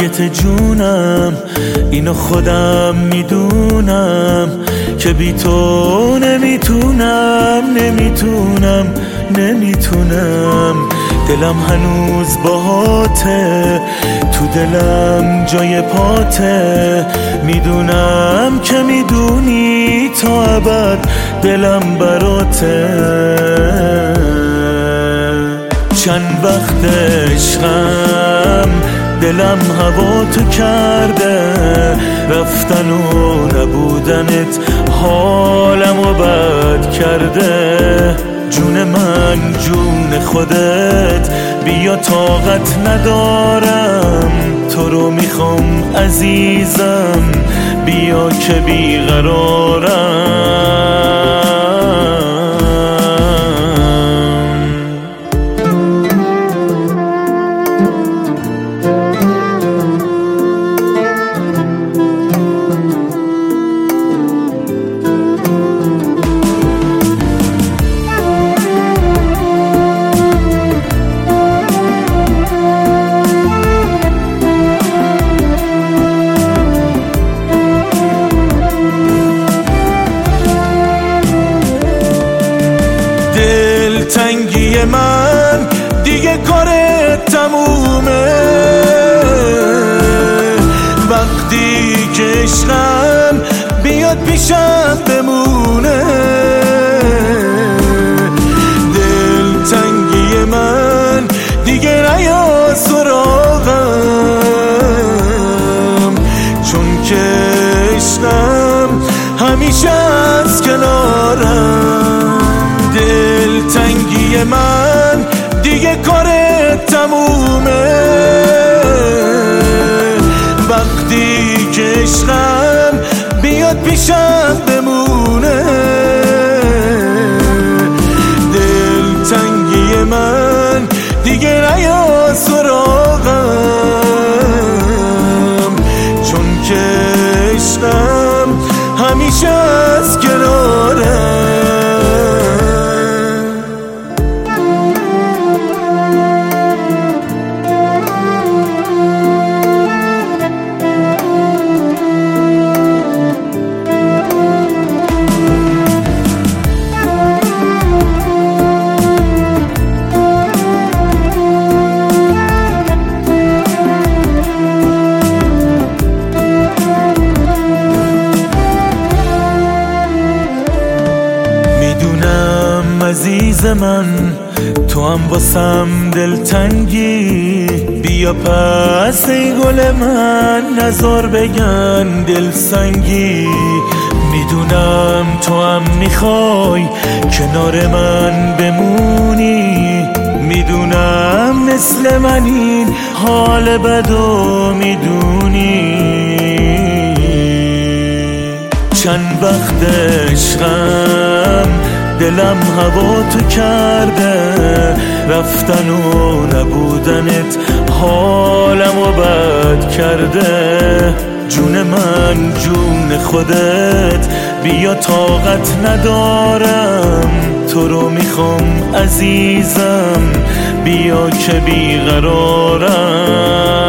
مرگت جونم، اینو خودم میدونم که بی تو نمیتونم. دلم هنوز باهاته، تو دلم جای پاته، میدونم که میدونی تا ابد دلم براته. چند وقت عشقم دلم هوا تو کرده، رفتن و نبودنت حالمو بد کرده. جون من جون خودت، بیا طاقت ندارم، تو رو میخوام عزیزم، بیا که بیقرارم. دلتنگی من دیگه کارت تمومه، وقتی که عشقم بیاد پیشم بمونه. دلتنگی من دیگه نیا سراغم، چون که عشقم همیشه از کنارم. دلتنگی من دیگه کارت تمومه، وقتی که عشقم بیاد پیشم بمونه. دلتنگی من دیگه نیا سراغم، چون که عشقم همیشه از کنارم. عزیز من تو هم واسم دلتنگی، بیا پس ای گل من نزار بگن دلسنگی. میدونم تو هم میخوای کنار من بمونی، میدونم مثل من این حال بدو میدونی. چند وقت عشقم دلم هوا تو کرده، رفتن و نبودنت حالمو بد کرده. جون من جون خودت، بیا طاقت ندارم، تو رو میخوام عزیزم، بیا که بیقرارم.